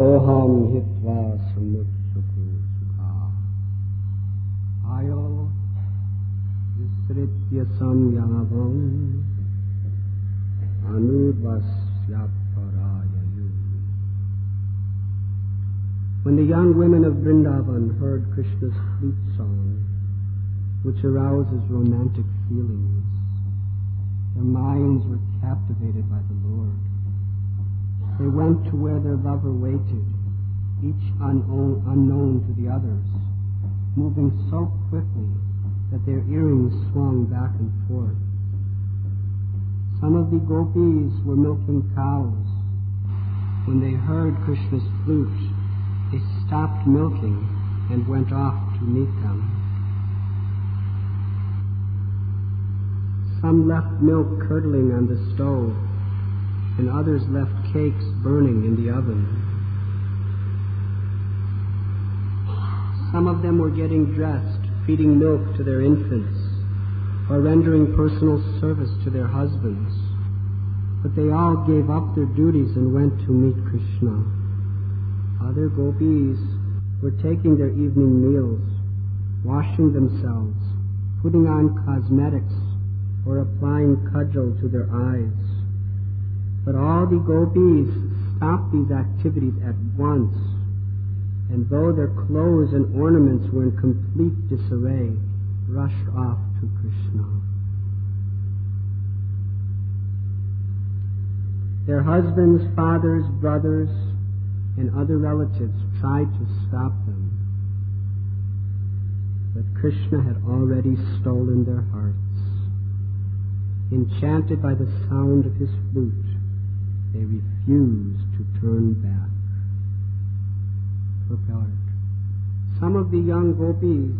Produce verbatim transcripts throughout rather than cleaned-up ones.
Oham hitva samutsuku sukha ayo visritya samyavam anudvasyaparayayu. When the young women of Vrindavan heard Krishna's flute song, which arouses romantic feelings, their minds were captivated by the Lord. They went to where their lover waited, each unknown, unknown to the others, moving so quickly that their earrings swung back and forth. Some of the gopis were milking cows. When they heard Krishna's flute, they stopped milking and went off to meet them. Some left milk curdling on the stove, and others left cakes burning in the oven. Some of them were getting dressed, feeding milk to their infants, or rendering personal service to their husbands. But they all gave up their duties and went to meet Krishna. Other gopis were taking their evening meals, washing themselves, putting on cosmetics, or applying cudgel to their eyes. But all the gopis stopped these activities at once, and though their clothes and ornaments were in complete disarray, rushed off to Krishna. Their husbands, fathers, brothers, and other relatives tried to stop them, but Krishna had already stolen their hearts. Enchanted by the sound of his flute, they refused to turn back. Purport. Some of the young gopis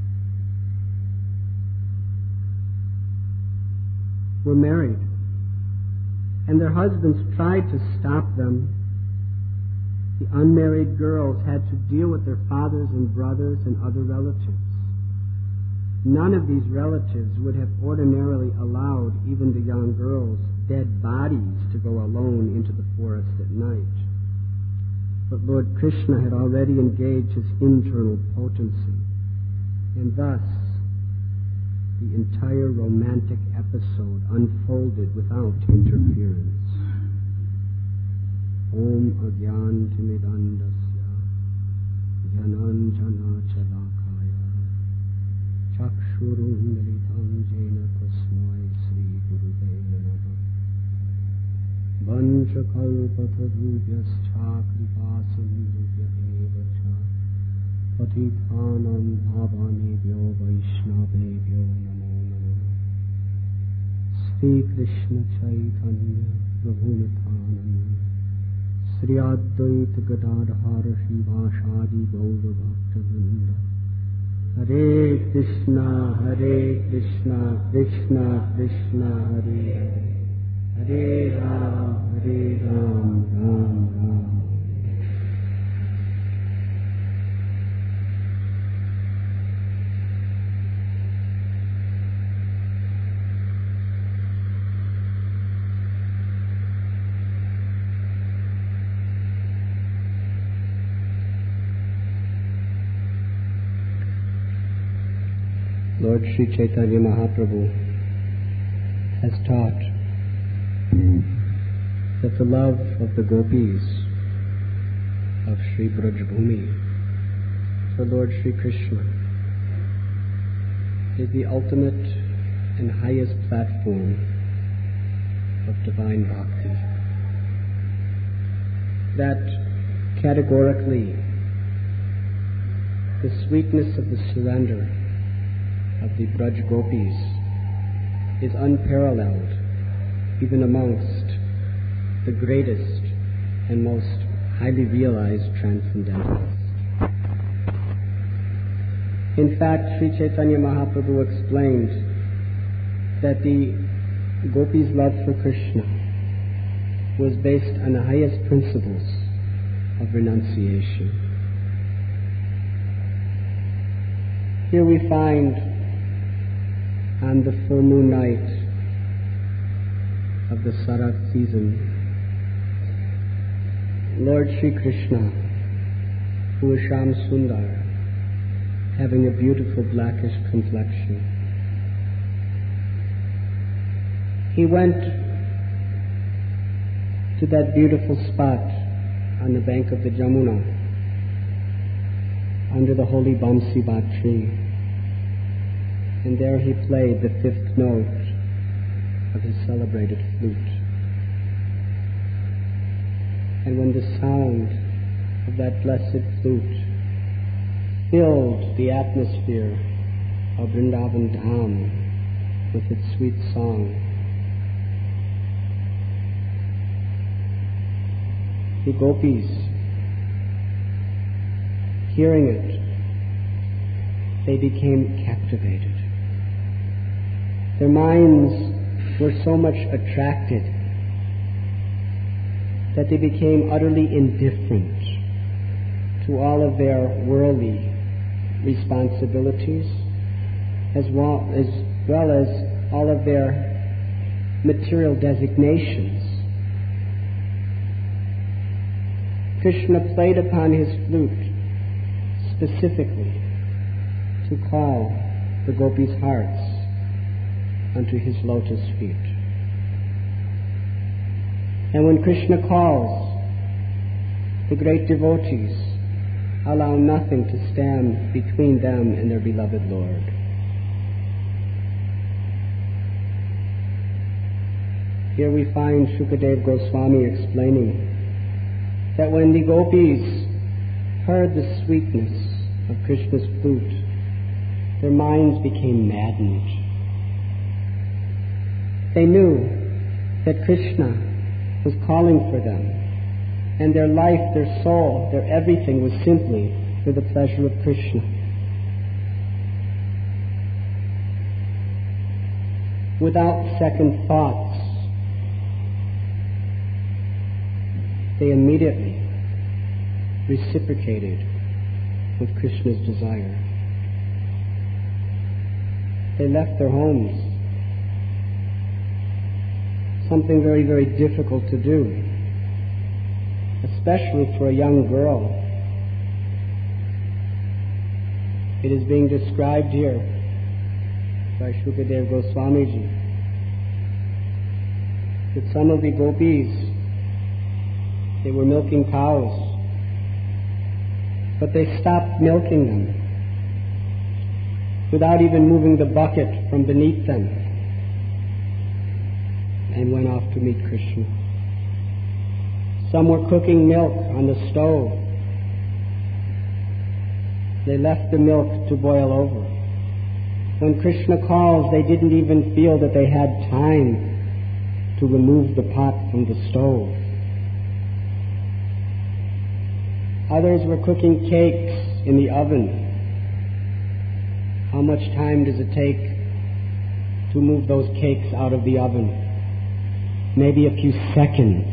were married, and their husbands tried to stop them. The unmarried girls had to deal with their fathers and brothers and other relatives. None of these relatives would have ordinarily allowed even the young girls' dead bodies to go alone into the forest at night. But Lord Krishna had already engaged his internal potency, and thus the entire romantic episode unfolded without interference. Om Agyantimidandasya Jnananjana Chalakaya Chakshurum Militam Jena Tasmai Sri Gurudev Namaha Vanchakalpatarubhyascha Kripasindubhya eva cha Patithanam Bhavanebhyo Vaishnavebhyo Namo Namaha. Sri Krishna Chaitanya Prabhu Nityananda Sri Advaita Gadadhara Shivashadi Gaura Bhakta-vrinda. Hare Krishna, Hare Krishna, Krishna Krishna, Hare Hare, Hare Ram, Hare Ram, Ram Ram. Lord Sri Chaitanya Mahaprabhu has taught that the love of the gopis of Sri Brajabhumi for Lord Sri Krishna is the ultimate and highest platform of divine bhakti. That categorically the sweetness of the surrender of the Braj Gopis is unparalleled even amongst the greatest and most highly realized transcendentalists. In fact, Sri Chaitanya Mahaprabhu explained that the Gopis' love for Krishna was based on the highest principles of renunciation. Here we find on the full moon night of the Sarat season, Lord Sri Krishna, who is Sham Sundar, having a beautiful blackish complexion. He went to that beautiful spot on the bank of the Jamuna, under the holy Bamsi Bat tree, and there he played the fifth note of his celebrated flute. And when the sound of that blessed flute filled the atmosphere of Vrindavan Dham with its sweet song, the gopis, hearing it, they became captivated. Their minds were so much attracted that they became utterly indifferent to all of their worldly responsibilities, as well as, well as all of their material designations. Krishna played upon his flute specifically to call the gopis' hearts unto his lotus feet. And when Krishna calls, the great devotees allow nothing to stand between them and their beloved Lord. Here we find Shukadeva Goswami explaining that when the gopis heard the sweetness of Krishna's flute, their minds became maddened. They knew that Krishna was calling for them, and their life, their soul, their everything was simply for the pleasure of Krishna. Without second thoughts, they immediately reciprocated with Krishna's desire. They left their homes, something very, very difficult to do, especially for a young girl. It is being described here by Shukadeva Goswamiji that some of the gopis, they were milking cows, but they stopped milking them without even moving the bucket from beneath them, and went off to meet Krishna. Some were cooking milk on the stove. They left the milk to boil over. When Krishna calls, they didn't even feel that they had time to remove the pot from the stove. Others were cooking cakes in the oven. How much time does it take to move those cakes out of the oven? Maybe a few seconds.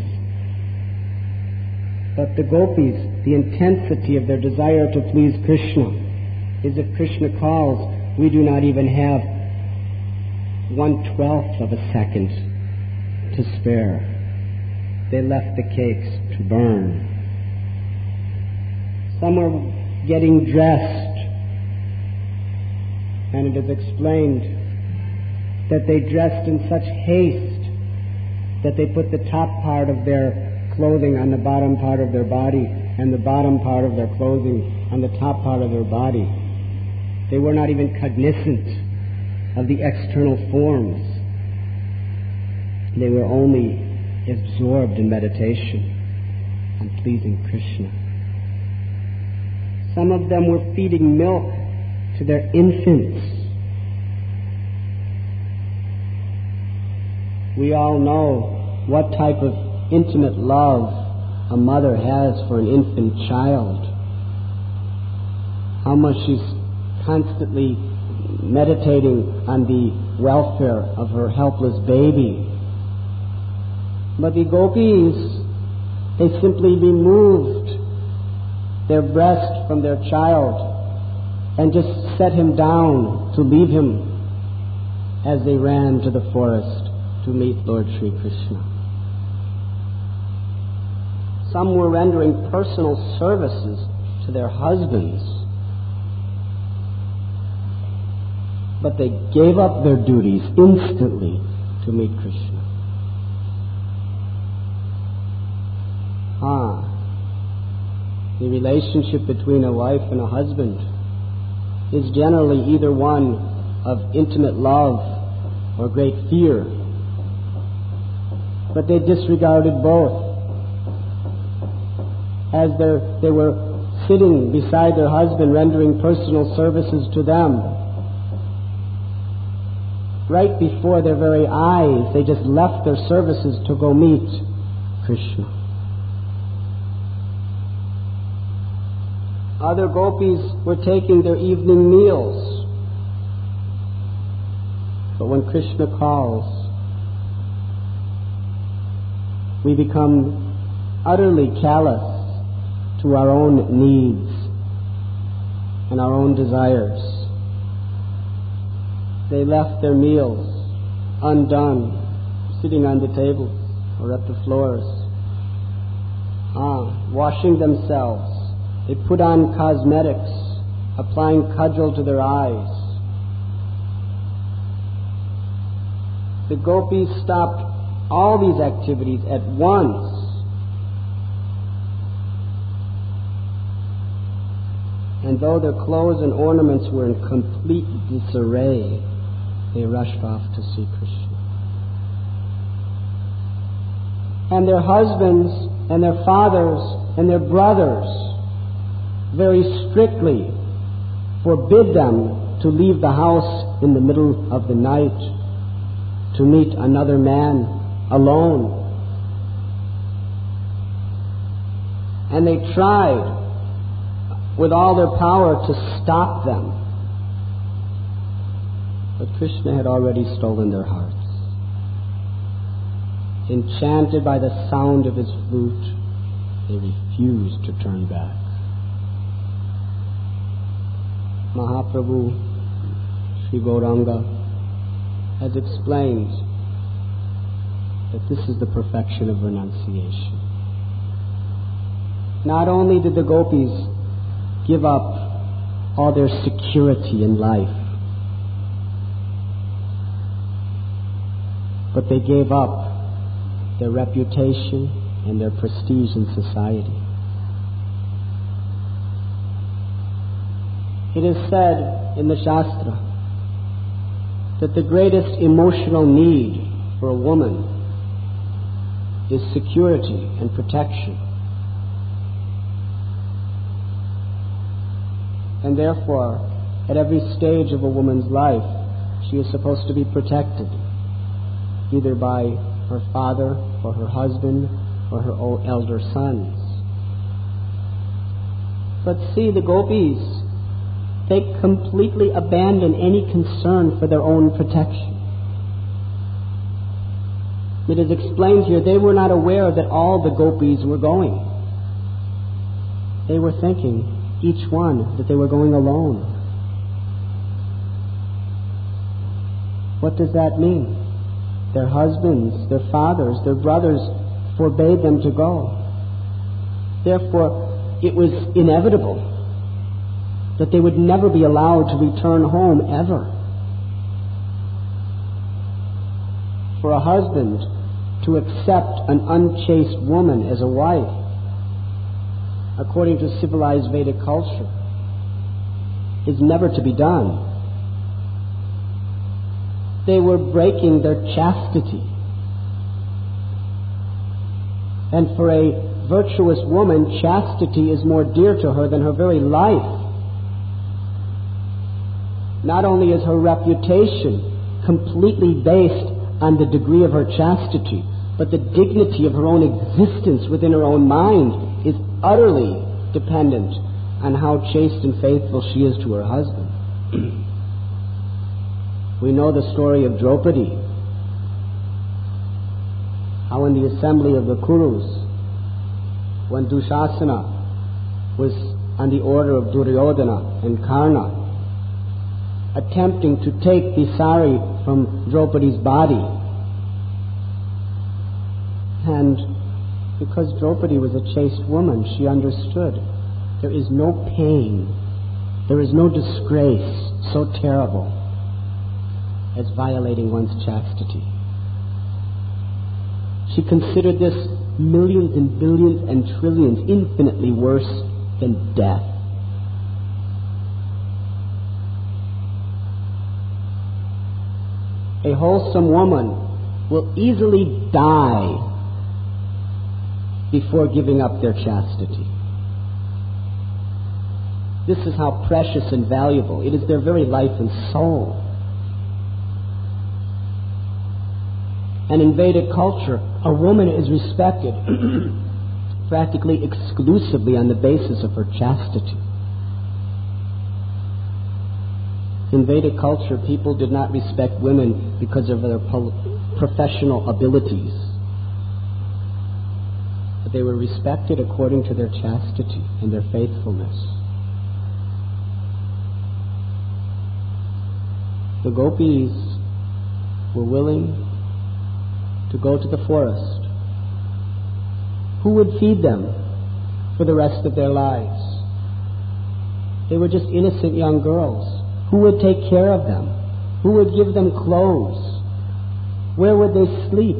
But the gopis, the intensity of their desire to please Krishna is if Krishna calls, we do not even have one-twelfth of a second to spare. They left the cakes to burn. Some were getting dressed, and it is explained that they dressed in such haste that they put the top part of their clothing on the bottom part of their body and the bottom part of their clothing on the top part of their body. They were not even cognizant of the external forms. They were only absorbed in meditation on pleasing Krishna. Some of them were feeding milk to their infants. We all know what type of intimate love a mother has for an infant child. How much she's constantly meditating on the welfare of her helpless baby. But the gopis, they simply removed their breast from their child and just set him down to leave him as they ran to the forest to meet Lord Sri Krishna. Some were rendering personal services to their husbands. But they gave up their duties instantly to meet Krishna. Ah, the relationship between a wife and a husband is generally either one of intimate love or great fear. But they disregarded both. As they were sitting beside their husband, rendering personal services to them, right before their very eyes, they just left their services to go meet Krishna. Other gopis were taking their evening meals. But when Krishna calls, we become utterly callous to our own needs and our own desires. They left their meals undone, sitting on the tables or at the floors, ah, washing themselves. They put on cosmetics, applying cudgel to their eyes. The gopis stopped all these activities at once. And though their clothes and ornaments were in complete disarray, they rushed off to see Krishna. And their husbands and their fathers and their brothers very strictly forbid them to leave the house in the middle of the night to meet another man alone. And they tried with all their power to stop them. But Krishna had already stolen their hearts. Enchanted by the sound of his flute, they refused to turn back. Mahaprabhu, Sri Gauranga, has explained that this is the perfection of renunciation. Not only did the gopis give up all their security in life, but they gave up their reputation and their prestige in society. It is said in the Shastra that the greatest emotional need for a woman is security and protection. And therefore, at every stage of a woman's life, she is supposed to be protected, either by her father or her husband or her elder sons. But see, the gopis, they completely abandon any concern for their own protection. It is explained here, they were not aware that all the gopis were going. They were thinking, each one, that they were going alone. What does that mean? Their husbands, their fathers, their brothers forbade them to go. Therefore, it was inevitable that they would never be allowed to return home ever. For a husband to accept an unchaste woman as a wife, according to civilized Vedic culture, is never to be done. They were breaking their chastity. And for a virtuous woman, chastity is more dear to her than her very life. Not only is her reputation completely based on the degree of her chastity, but the dignity of her own existence within her own mind is utterly dependent on how chaste and faithful she is to her husband. We know the story of Draupadi, how in the assembly of the Kurus, when Dushasana was on the order of Duryodhana and Karna, attempting to take the sari from Draupadi's body, and Because Draupadi was a chaste woman, she understood there is no pain, there is no disgrace so terrible as violating one's chastity. She considered this millions and billions and trillions infinitely worse than death. A wholesome woman will easily die before giving up their chastity. This is how precious and valuable. It is their very life and soul. And in Vedic culture, a woman is respected practically exclusively on the basis of her chastity. In Vedic culture, people did not respect women because of their professional abilities, but they were respected according to their chastity and their faithfulness. The gopis were willing to go to the forest. Who would feed them for the rest of their lives? They were just innocent young girls. Who would take care of them? Who would give them clothes? Where would they sleep?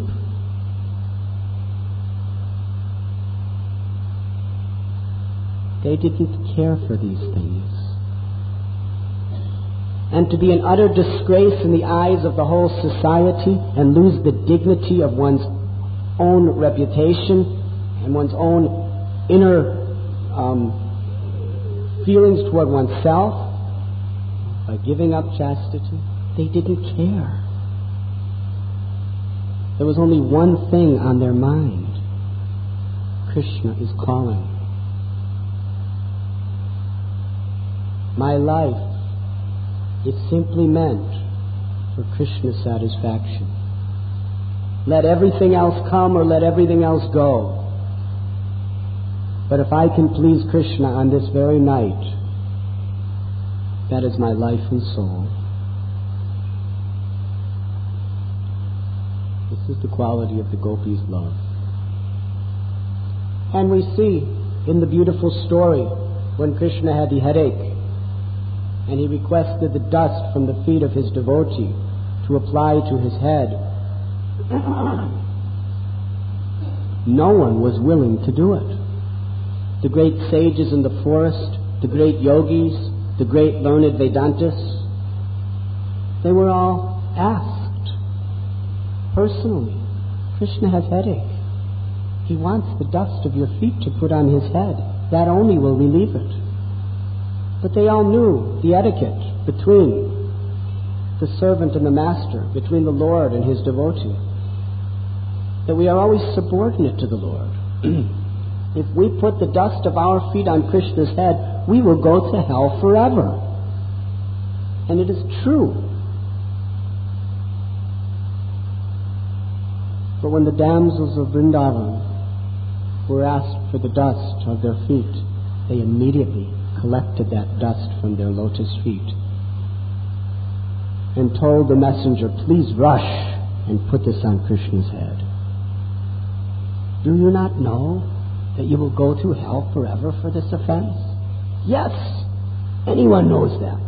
They didn't care for these things. And to be an utter disgrace in the eyes of the whole society and lose the dignity of one's own reputation and one's own inner um, feelings toward oneself by giving up chastity, they didn't care. There was only one thing on their mind. Krishna is calling. My life is simply meant for Krishna's satisfaction. Let everything else come or let everything else go. But if I can please Krishna on this very night, that is my life and soul. This is the quality of the gopis' love. And we see in the beautiful story when Krishna had the headache and he requested the dust from the feet of his devotee to apply to his head. No one was willing to do it. The great sages in the forest, the great yogis, the great learned Vedantists, they were all asked personally, Krishna has headache. He wants the dust of your feet to put on his head. That only will relieve it. But they all knew the etiquette between the servant and the master, between the Lord and his devotee, that we are always subordinate to the Lord. If we put the dust of our feet on Krishna's head, we will go to hell forever. And it is true. But when the damsels of Vrindavan were asked for the dust of their feet, they immediately collected that dust from their lotus feet and told the messenger, please rush and put this on Krishna's head. Do you not know that you will go to hell forever for this offense? Yes, anyone knows that.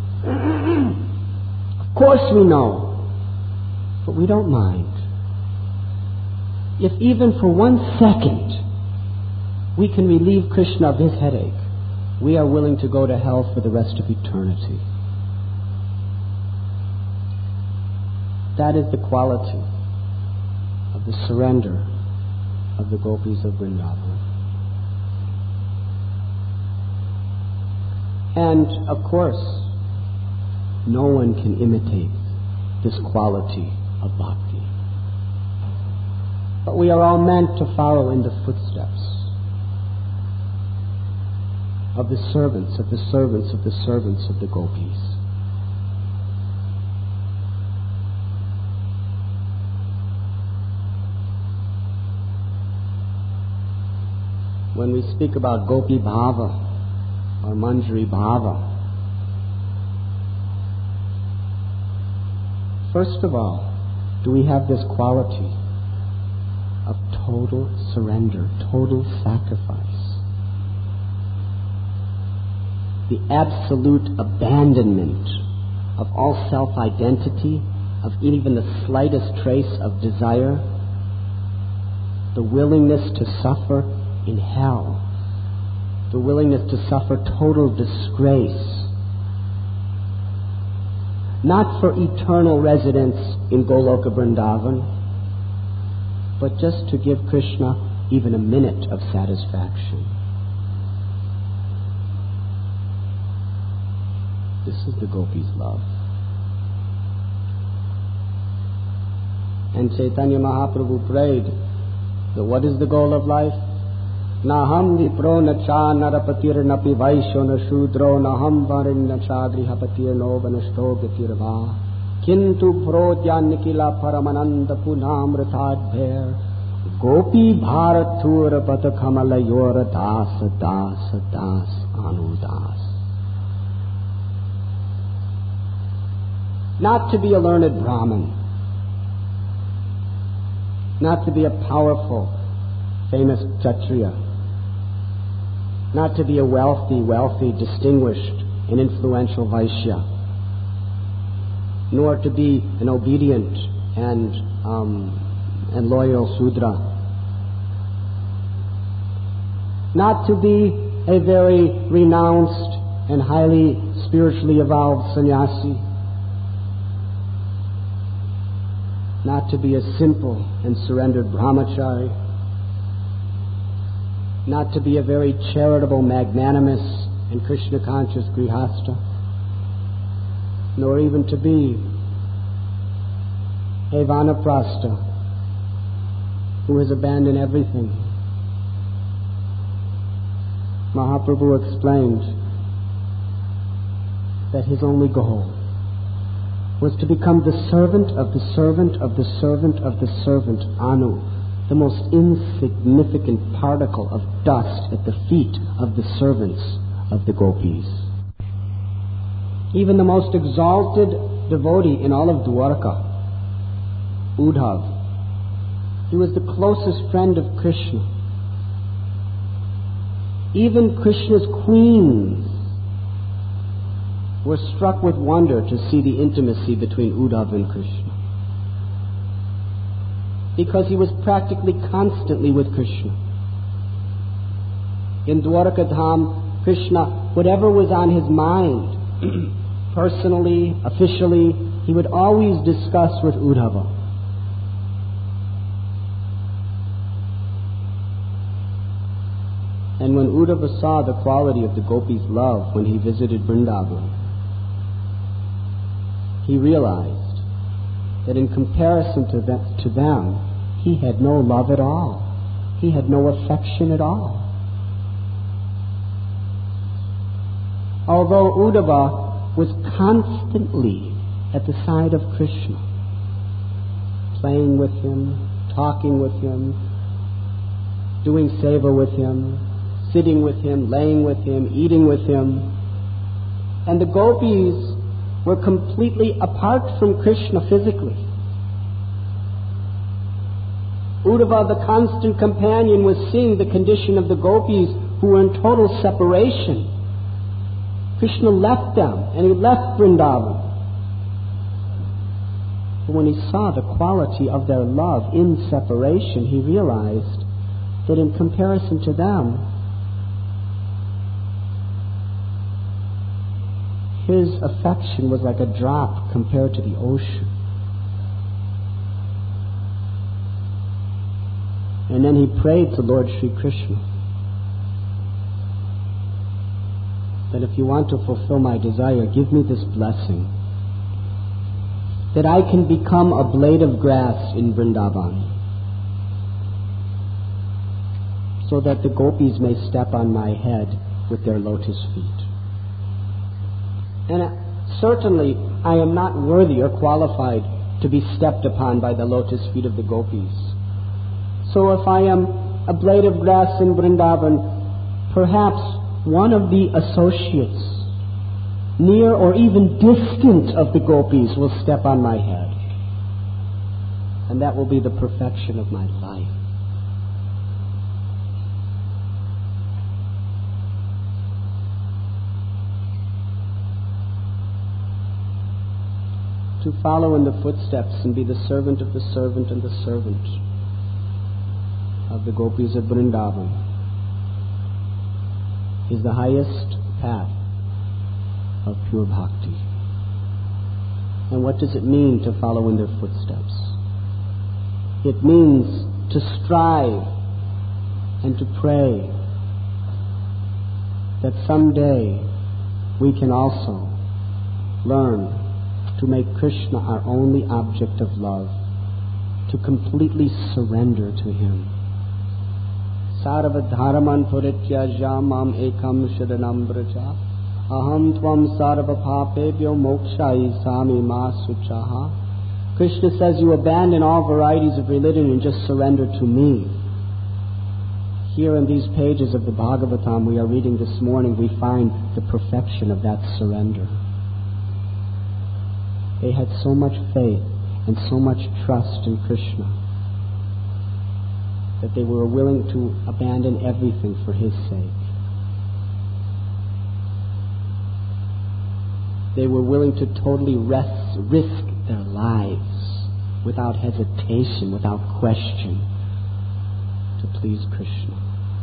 Of course we know, but we don't mind. If even for one second we can relieve Krishna of his headache, we are willing to go to hell for the rest of eternity. That is the quality of the surrender of the gopis of Vrindavan. And, of course, no one can imitate this quality of bhakti. But we are all meant to follow in the footsteps of the servants, of the servants, of the servants of the gopis. When we speak about Gopi Bhava or Manjari Bhava, first of all, do we have this quality of total surrender, total sacrifice. The absolute abandonment of all self-identity, of even the slightest trace of desire, the willingness to suffer in hell, the willingness to suffer total disgrace, not for eternal residence in Goloka Vrindavan, but just to give Krishna even a minute of satisfaction. This is the gopis' love. And Chaitanya Mahaprabhu prayed that what is the goal of life? Naham vipro na cha narapatir napi vaishyo na shudro naham varin na cha grihapatir no vanashto gatirva kintu prodya nikila paramananda punamritadbher gopi bharatur patakhamalayor das das das anudas. Not to be a learned Brahmin, not to be a powerful, famous Kshatriya, not to be a wealthy, wealthy, distinguished and influential Vaishya, nor to be an obedient and um, and loyal Sudra, not to be a very renounced and highly spiritually evolved sannyasi, not to be a simple and surrendered brahmachari, not to be a very charitable, magnanimous and Krishna-conscious grihastha, nor even to be a vanaprastha who has abandoned everything. Mahaprabhu explained that his only goal was to become the servant of the servant of the servant of the servant, Anu, the most insignificant particle of dust at the feet of the servants of the gopis. Even the most exalted devotee in all of Dwarka, Uddhav, he was the closest friend of Krishna. Even Krishna's queens were struck with wonder to see the intimacy between Uddhav and Krishna, because he was practically constantly with Krishna. In Dwarka Dham, Krishna, whatever was on his mind, personally, officially, he would always discuss with Uddhava. And when Uddhava saw the quality of the gopis' love when he visited Vrindavan, he realized that in comparison to them, to them, he had no love at all. He had no affection at all. Although Uddhava was constantly at the side of Krishna, playing with him, talking with him, doing seva with him, sitting with him, laying with him, eating with him, and the gopis were completely apart from Krishna physically. Uddhava, the constant companion, was seeing the condition of the gopis who were in total separation. Krishna left them, and he left Vrindavan. But when he saw the quality of their love in separation, he realized that in comparison to them, his affection was like a drop compared to the ocean. And then he prayed to Lord Sri Krishna that if you want to fulfill my desire, give me this blessing, that I can become a blade of grass in Vrindavan, so that the gopis may step on my head with their lotus feet. And certainly I am not worthy or qualified to be stepped upon by the lotus feet of the gopis. So if I am a blade of grass in Vrindavan, perhaps one of the associates, near or even distant of the gopis, will step on my head. And that will be the perfection of my life. to follow in the footsteps and be the servant of the servant and the servant of the gopis of Vrindavan is the highest path of pure bhakti. And what does it mean to follow in their footsteps? It means to strive and to pray that someday we can also learn to make Krishna our only object of love, to completely surrender to Him. Sarvadharaman purityaja mam ekam sharanam braja aham tvam sarva papebhyo mokshai sami ma suchaha. Krishna says, you abandon all varieties of religion and just surrender to me. Here in these pages of the Bhagavatam we are reading this morning, we find the perfection of that surrender. They had so much faith and so much trust in Krishna that they were willing to abandon everything for His sake. They were willing to totally rest, risk their lives without hesitation, without question, to please Krishna.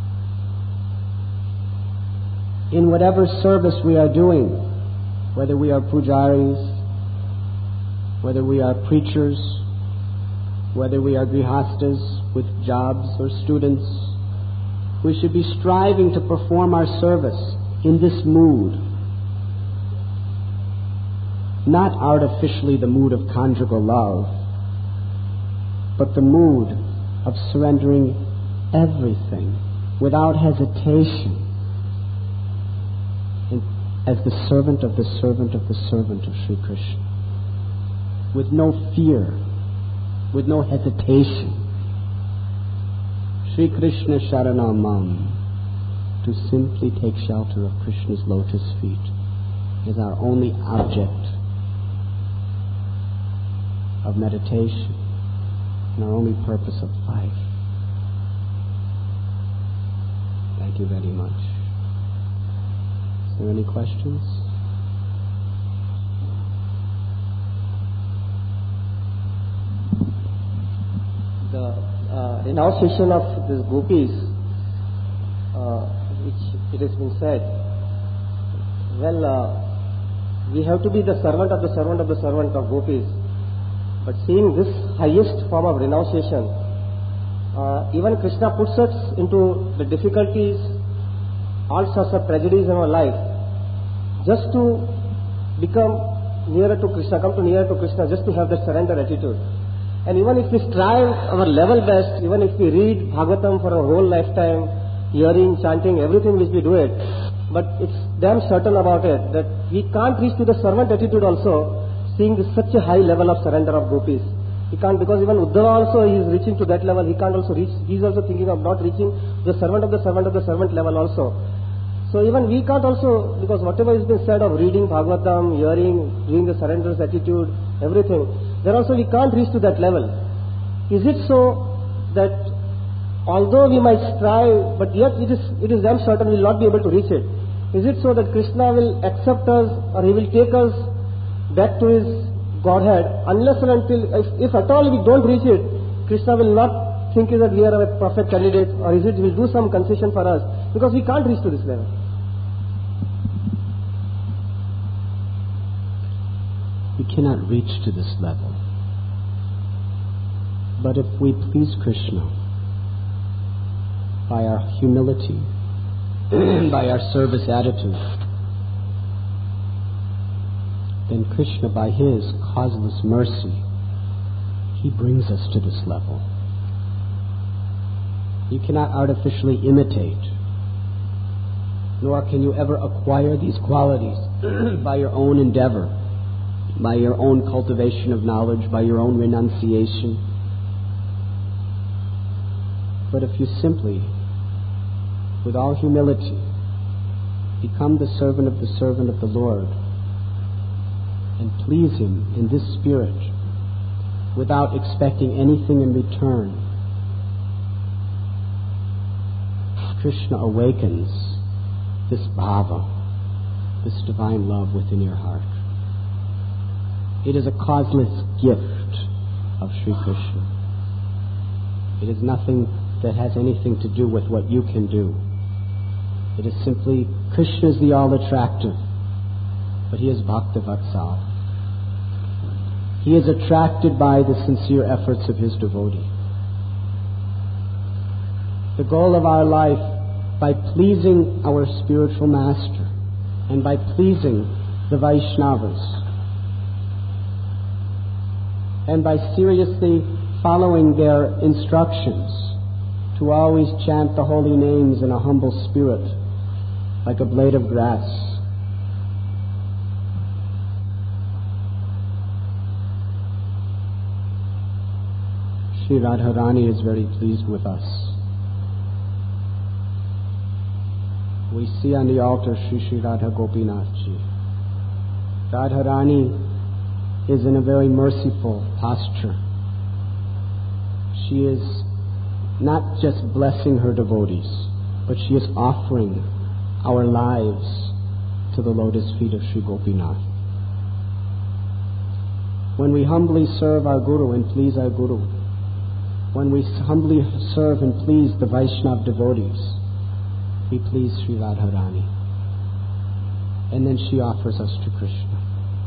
In whatever service we are doing, whether we are pujaris, whether we are preachers, whether we are grihastas with jobs or students, we should be striving to perform our service in this mood. Not artificially the mood of conjugal love, but the mood of surrendering everything without hesitation, and as the servant of the servant of the servant of Sri Krishna, with no fear, with no hesitation. Sri Krishna Sharanamam, to simply take shelter of Krishna's lotus feet, is our only object of meditation and our only purpose of life. Thank you very much. Is there any questions? The uh, renunciation of these gopis, uh, which it has been said, well, uh, we have to be the servant of the servant of the servant of gopis. But seeing this highest form of renunciation, uh, even Krishna puts us into the difficulties, all sorts of tragedies in our life, just to become nearer to Krishna, come to nearer to Krishna, just to have that surrender attitude. And even if we strive our level best, even if we read Bhagavatam for a whole lifetime, hearing, chanting, everything which we do it, but it's damn certain about it that we can't reach to the servant attitude also, seeing this such a high level of surrender of gopis. He can't, because even Uddhava also he is reaching to that level. He can't also reach, he is also thinking of not reaching the servant of the servant of the servant level also. So even we can't also, because whatever has been said of reading Bhagavatam, hearing, doing the surrender's attitude, everything, there also we can't reach to that level. Is it so that although we might strive, but yet it is it is damn certain we will not be able to reach it? Is it so that Krishna will accept us, or He will take us back to His Godhead, unless and until, if, if at all we don't reach it, Krishna will not think that we are a perfect candidate, or is it He will do some concession for us, because we can't reach to this level. We cannot reach to this level. But if we please Krishna by our humility, by our service attitude, then Krishna, by His causeless mercy, He brings us to this level. You cannot artificially imitate, nor can you ever acquire these qualities by your own endeavor, by your own cultivation of knowledge, by your own renunciation. But if you simply, with all humility, become the servant of the servant of the Lord, and please Him in this spirit, without expecting anything in return, Krishna awakens this bhava, this divine love within your heart. It is a causeless gift of Sri Krishna. It is nothing that has anything to do with what you can do. It is simply, Krishna is the all-attractive, but he is Bhakta-Vatsal. He is attracted by the sincere efforts of his devotee. The goal of our life, by pleasing our spiritual master and by pleasing the Vaishnavas and by seriously following their instructions to always chant the holy names in a humble spirit like a blade of grass. Sri Radharani is very pleased with us. We see on the altar Sri Sri Radha Gopinathji. Radharani is in a very merciful posture. She is not just blessing her devotees, but she is offering our lives to the lotus feet of Sri Gopinath. When we humbly serve our Guru and please our Guru, when we humbly serve and please the Vaishnava devotees, we please Sri Radharani. And then she offers us to Krishna.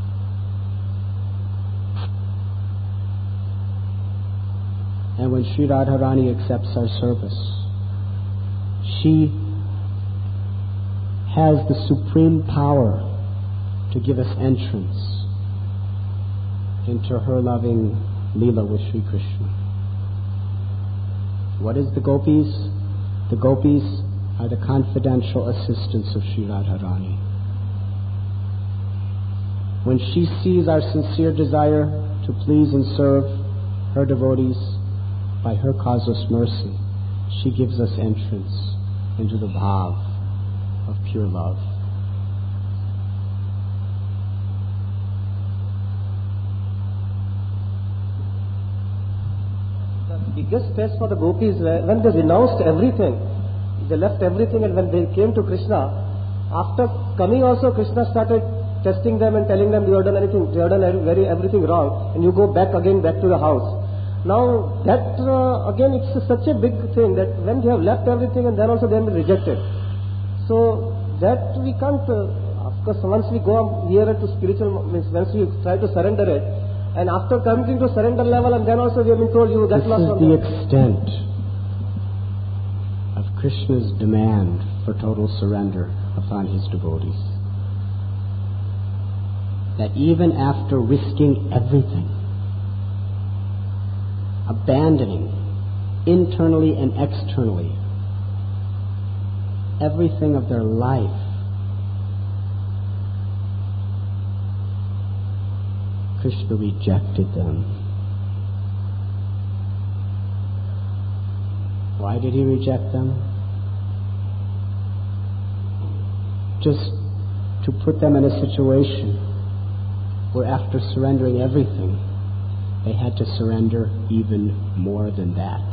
And when Sri Radharani accepts our service, she has the supreme power to give us entrance into her loving Leela with Sri Krishna. What is the gopis? The gopis are the confidential assistants of Sri Radharani. When she sees our sincere desire to please and serve her devotees, by her causeless mercy, she gives us entrance into the bhav of pure love. The biggest test for the gopis, when they renounced everything, they left everything, and when they came to Krishna, after coming also, Krishna started testing them and telling them, you have done anything, you have done very everything wrong, and you go back again back to the house. Now that uh, again it's a, such a big thing that when they have left everything and then also they have been rejected. So that we can't, uh, of course once we go nearer to spiritual, means once we try to surrender it, and after coming to surrender level and then also we have been told you get lost. This is the extent of Krishna's demand for total surrender upon his devotees. That even after risking everything, abandoning internally and externally everything of their life, Krishna rejected them. Why did he reject them? Just to put them in a situation where after surrendering everything, they had to surrender even more than that.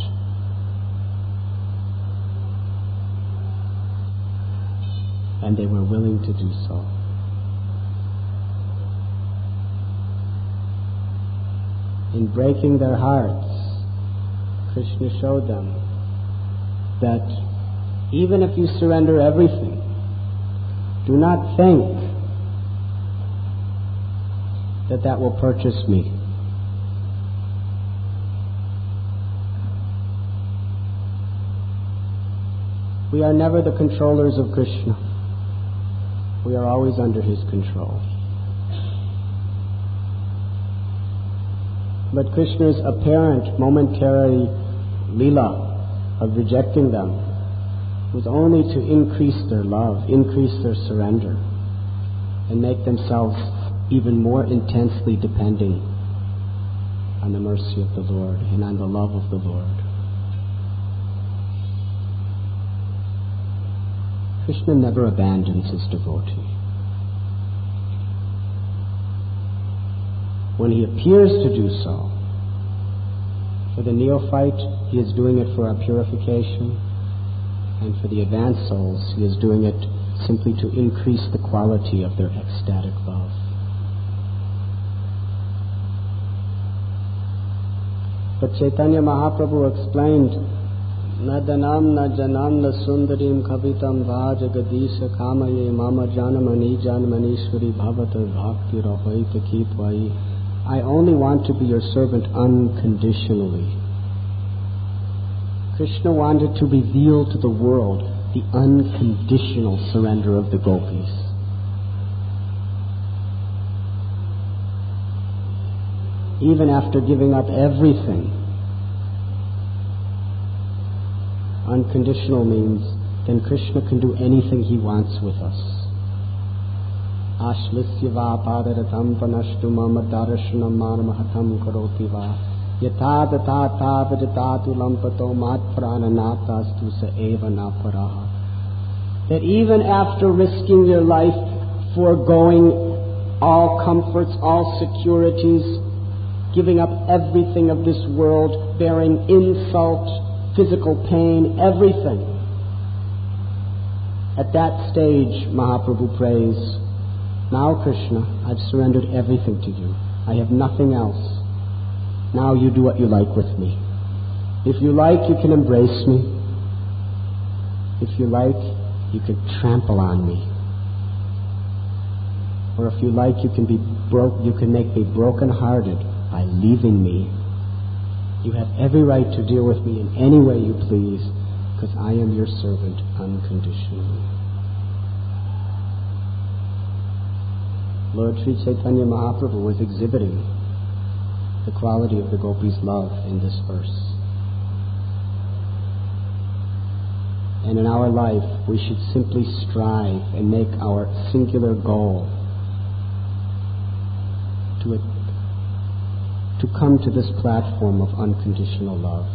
And they were willing to do so. In breaking their hearts, Krishna showed them that even if you surrender everything, do not think that that will purchase me. We are never the controllers of Krishna. We are always under his control. But Krishna's apparent momentary leela of rejecting them was only to increase their love, increase their surrender, and make themselves even more intensely depending on the mercy of the Lord and on the love of the Lord. Krishna never abandons his devotee. When he appears to do so, for the neophyte, he is doing it for our purification, and for the advanced souls, he is doing it simply to increase the quality of their ecstatic love. But Chaitanya Mahaprabhu explained, Nadanam na jananda sundarim kavitam vajagadisa kamaye mama janamani janmanishwari bhavatar bhakti rahoita kitvai. I only want to be your servant unconditionally. Krishna wanted to reveal to the world the unconditional surrender of the gopis. Even after giving up everything, unconditional means then Krishna can do anything he wants with us. Ashlisya va padaratam panashtu mama darashanam manamahatam karoti va yata data tavadatu lampato mat prananatastu sa eva naparaha. That even after risking your life, foregoing all comforts, all securities, giving up everything of this world, bearing insult, physical pain, everything. At that stage, Mahaprabhu prays, now Krishna, I've surrendered everything to you. I have nothing else. Now you do what you like with me. If you like, you can embrace me. If you like, you can trample on me. Or if you like, you can be broke, you can make me broken-hearted by leaving me. You have every right to deal with me in any way you please, because I am your servant unconditionally. Lord Sri Chaitanya Mahaprabhu was exhibiting the quality of the gopis' love in this verse. And in our life, we should simply strive and make our singular goal to to come to this platform of unconditional love.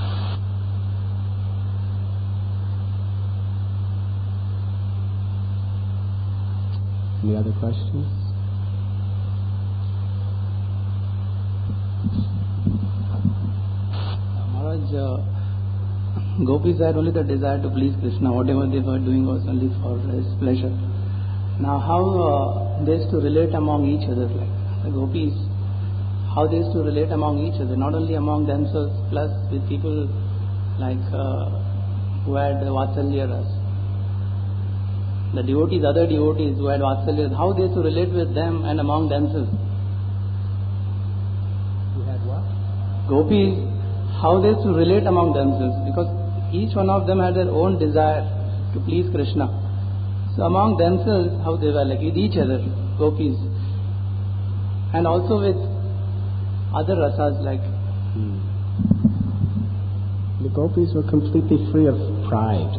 Any other questions? Maharaj, uh, gopis had only the desire to please Krishna. Whatever they were doing was only for his pleasure. Now how uh, they used to relate among each other, like the gopis, how they used to relate among each other, not only among themselves, plus with people like uh, who had Vatsalya ras. The devotees, other devotees who had Vatsalya, how they used to relate with them and among themselves. You had what? Gopis, how they used to relate among themselves, because each one of them had their own desire to please Krishna. So among themselves, how they were, like with each other, gopis, and also with other rasas like. Hmm. The gopis were completely free of pride.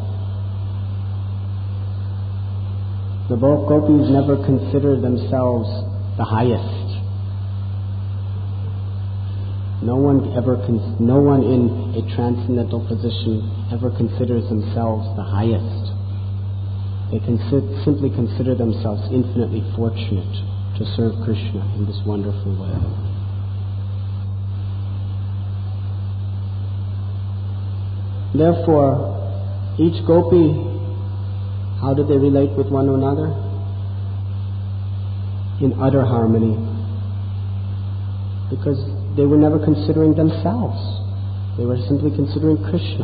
The gopis never considered themselves the highest. No one ever, con- no one in a transcendental position ever considers themselves the highest. They consi- simply consider themselves infinitely fortunate to serve Krishna in this wonderful way. Therefore, each gopi, how did they relate with one another? In utter harmony. Because they were never considering themselves. They were simply considering Krishna.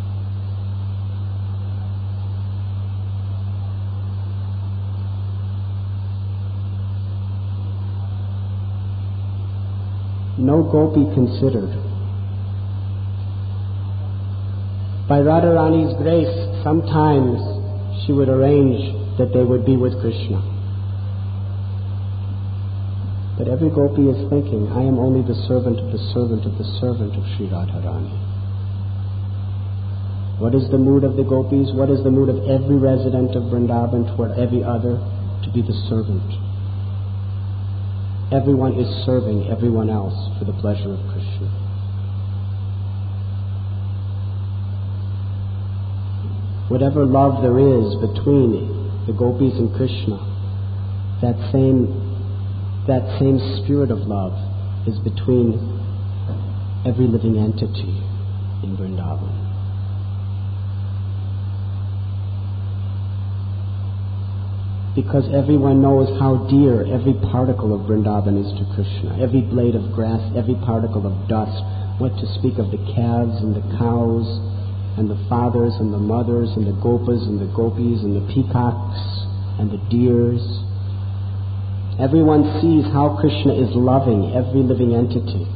No gopi considered. By Radharani's grace, sometimes she would arrange that they would be with Krishna. But every gopi is thinking, I am only the servant of the servant of the servant of Sri Radharani. What is the mood of the gopis? What is the mood of every resident of Vrindavan toward every other? To be the servant. Everyone is serving everyone else for the pleasure of Krishna. Whatever love there is between the gopis and Krishna, that same that same spirit of love is between every living entity in Vrindavan. Because everyone knows how dear every particle of Vrindavan is to Krishna. Every blade of grass, every particle of dust, What to speak of the calves and the cows and the fathers and the mothers and the gopas and the gopis and the peacocks and the deers. Everyone sees how Krishna is loving every living entity.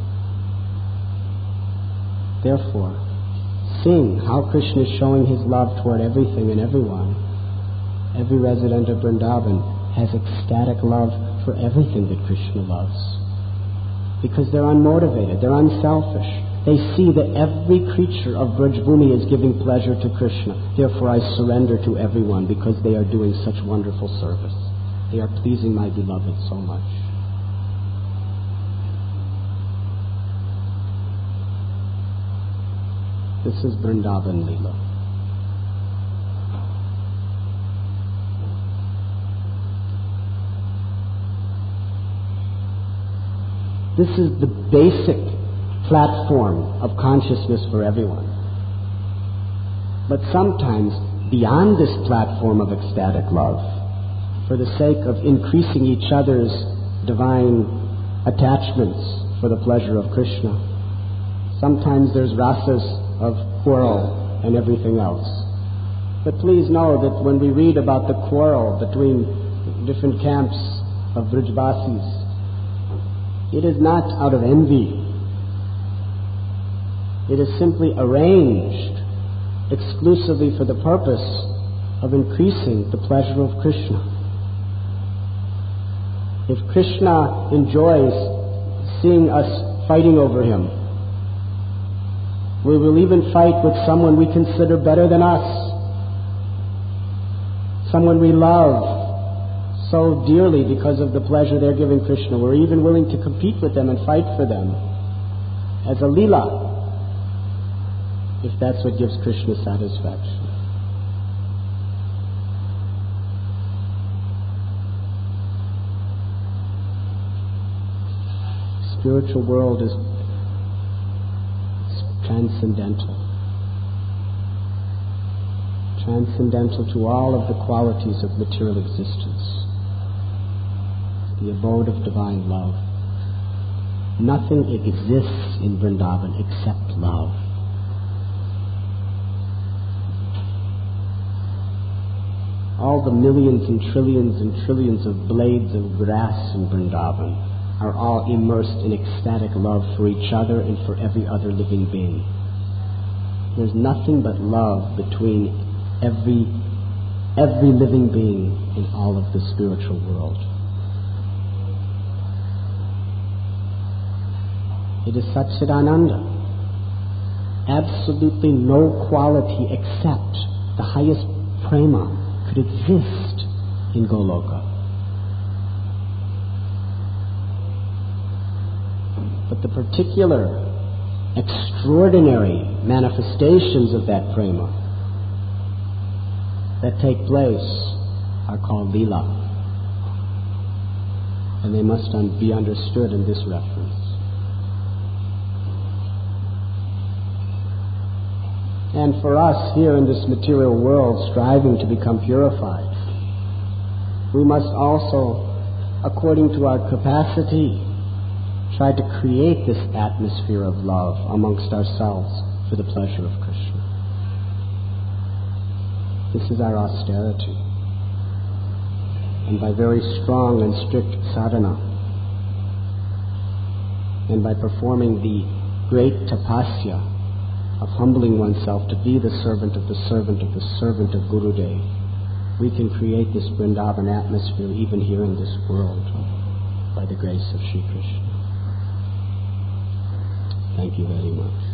Therefore, sing how Krishna is showing his love toward everything and everyone. Every resident of Vrindavan has ecstatic love for everything that Krishna loves. Because they're unmotivated, they're unselfish. They see that every creature of Brajbhumi is giving pleasure to Krishna. Therefore I surrender to everyone because they are doing such wonderful service. They are pleasing my beloved so much. This is Vrindavan Leela. This is the basic platform of consciousness for everyone. But sometimes, beyond this platform of ecstatic love, for the sake of increasing each other's divine attachments for the pleasure of Krishna, sometimes there's rasas of quarrel and everything else. But please know that when we read about the quarrel between different camps of Brajbasis, it is not out of envy. It is simply arranged exclusively for the purpose of increasing the pleasure of Krishna. If Krishna enjoys seeing us fighting over him, we will even fight with someone we consider better than us, someone we love so dearly because of the pleasure they're giving Krishna. We're even willing to compete with them and fight for them as a lila, if that's what gives Krishna satisfaction. The spiritual world is transcendental. Transcendental to all of the qualities of material existence. The abode of divine love. Nothing exists in Vrindavan except love. All the millions and trillions and trillions of blades of grass in Vrindavan are all immersed in ecstatic love for each other and for every other living being. There's nothing but love between every every living being in all of the spiritual world. It is Satchidananda. Absolutely no quality except the highest prema could exist in Goloka. But the particular, extraordinary manifestations of that prema that take place are called lila. And they must un- be understood in this reference. And for us here in this material world striving to become purified, we must also, according to our capacity, try to create this atmosphere of love amongst ourselves for the pleasure of Krishna. This is our austerity. And by very strong and strict sadhana, and by performing the great tapasya of humbling oneself to be the servant of the servant of the servant of Gurudev, we can create this Vrindavan atmosphere even here in this world by the grace of Sri Krishna. Thank you very much.